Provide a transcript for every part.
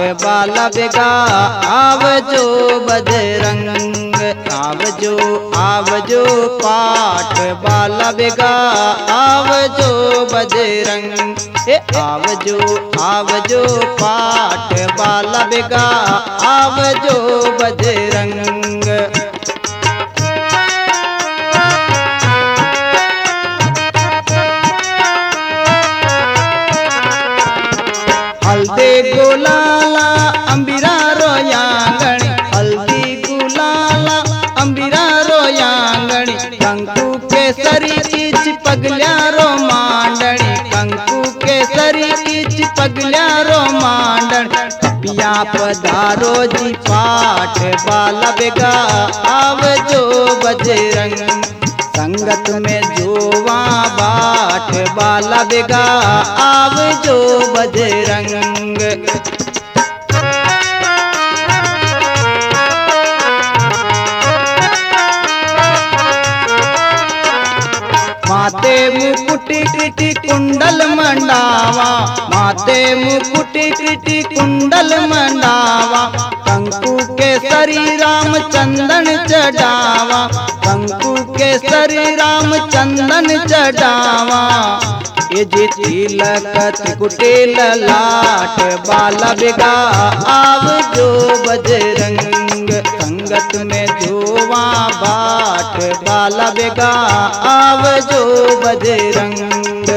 बाला बेगा आवजो बजरंग, आवजो आवजो पाठ बाला बेगा आवजो बजरंग, आवजो आवजो पाठ बाला बेगा आवजो बजरंग। हल्दी गुलाला अंबिरा रोयांगणी, हल्दी गुलाला अंबिरा रोयांगणी, कंकु केसरी की चिपगल्या रो मांडणी, कंकु केसरी की चिपगल्या रो मांडणी, पिया पधारो जी पाठ बाला बेगा आवजो बजरंग, संगत में जोवा बाट बाला बेगा आवजो बजरंग। माते मुकुटी कृति कुंडल मंडावा, माते मुकुटी कृति कुंडल मंडावा, कंकु केसरी राम चंदन चढ़ावा, कंकु केसरी राम चंदन चढ़ावा, ये जे तिलक कुटिल लाट बाला बेगा आवजो बजरंग, संगत में जोवा बाट बाला बेगा आवजो बजरंग।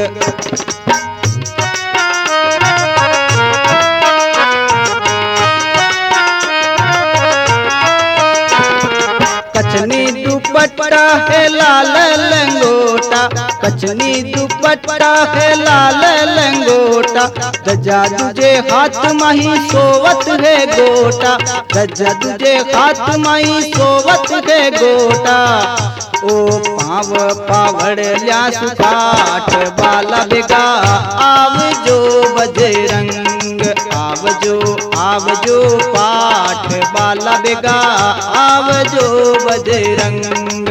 कचनी दुपट्टा है लाल लंगोटा, कचनी दुपट्टा है लाल लंगोटा, गजा तुझे हाथ माही सोवत है गोटा, गजा तुझे हाथ माही सोवत है गोटा, ओ पाव पावड़ ल्या सुखाट बाला बेगा आवजो बजरंग, आवजो आवजो पाठ बाला बेगा आवजो बजरंग।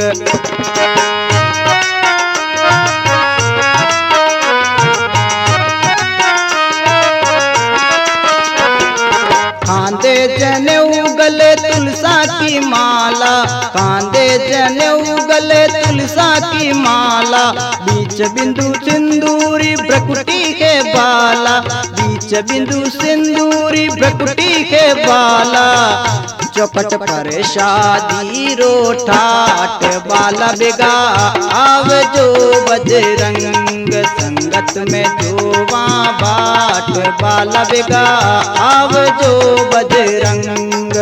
खांदे जनेऊ गले तुलसा की माला, खांदे जनेऊ गले तुलसा की माला, बीच बिंदु सिंदूरी भ्रकुटी के बाला, बीच बिंदु सिंदूरी भ्रकुटी के बाला, चौखट पर शादी रो ठाट बाला बेगा आवजो बजरंग, संगत में जोवा बाट बाला बेगा आवजो बजरंग।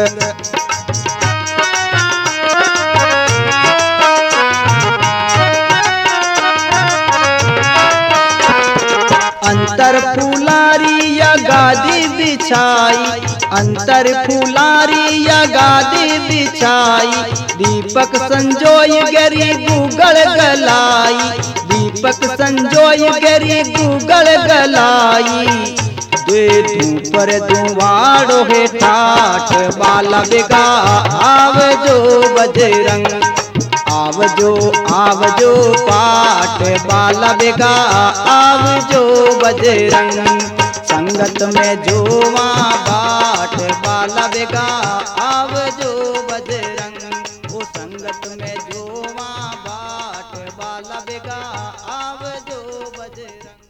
अंतर फुलारी या गादी बिछाई, अंतर फुलारी या गादी बिछाई, दीपक संजोय गरी गूगल गलाई, दीपक संजोय गरी गूगल गलाई, पर दुवाड़ो है ठाठ बाला बेगा आवजो बजरंग, आवजो आवजो पाठ बाला बेगा आवजो बजरंग, संगत में जोवा बाट बाला बेगा आवजो बजरंग, ओ संगत में जोवा बाट बाला बेगा आवजो बजरंग।